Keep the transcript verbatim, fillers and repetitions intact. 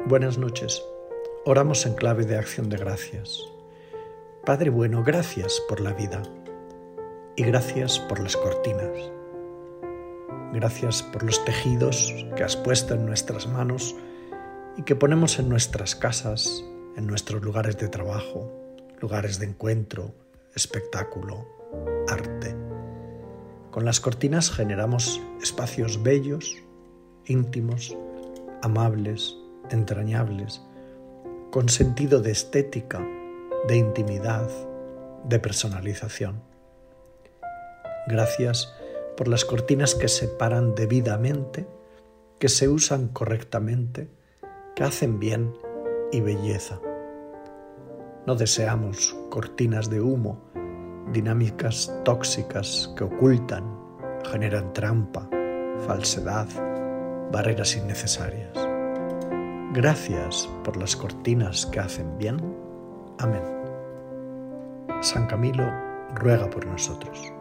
Buenas noches. Oramos en clave de acción de gracias. Padre bueno, gracias por la vida y gracias por las cortinas. Gracias por los tejidos que has puesto en nuestras manos y que ponemos en nuestras casas, en nuestros lugares de trabajo, lugares de encuentro, espectáculo, arte. Con las cortinas generamos espacios bellos, íntimos, amables, entrañables, con sentido de estética, de intimidad, de personalización. Gracias por las cortinas que separan debidamente, que se usan correctamente, que hacen bien y belleza. No deseamos cortinas de humo, dinámicas tóxicas que ocultan, generan trampa, falsedad, barreras innecesarias. Gracias por las cortinas que hacen bien. Amén. San Camilo ruega por nosotros.